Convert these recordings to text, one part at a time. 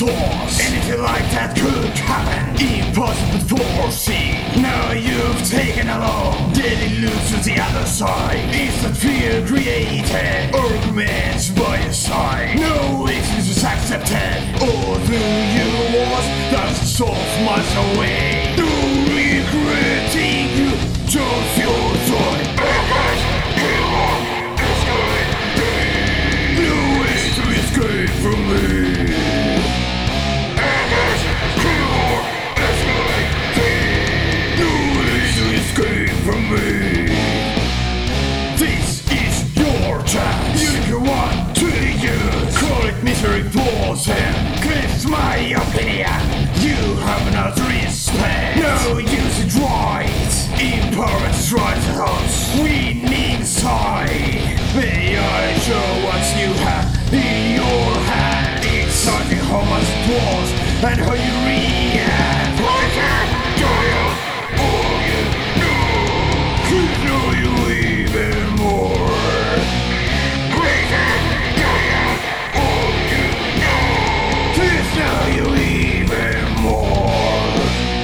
toss. Anything like that could happen, impossible to foresee. Now you've taken along, did it lose to the other side? Is that fear created, arguments by your side? No excuse is accepted, all through you was that's soft miles away. No regretting you, don't feel joy. No way to escape from me. From me. This is your chance. You can want to use. Call it misery poison. It's my opinion. You have not respect. No use it right. Empowerment drives us. We need inside. May I show what you have in your hand? It's nothing how much it was and how you react. Poison, all you know you even more. All you know. Please know you even more.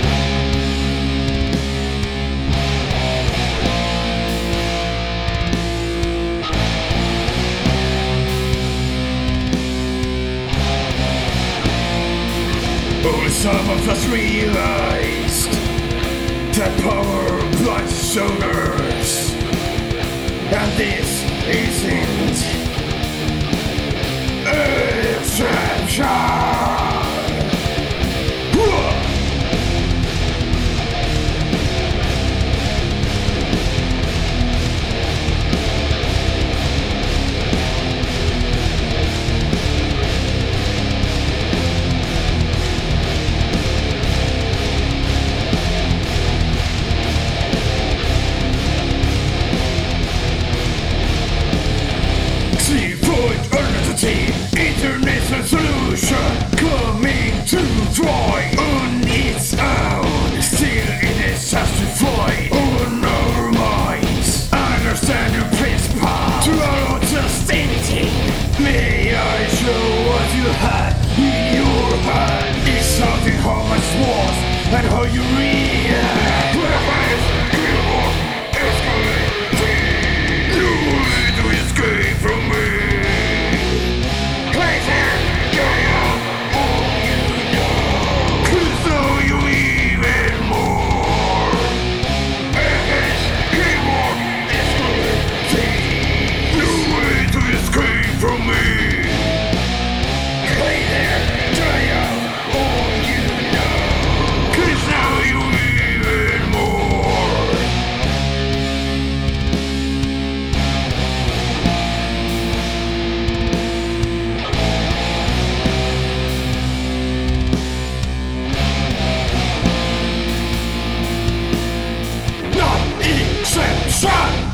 Only some of us realized that power blinds shoulders, and this isn't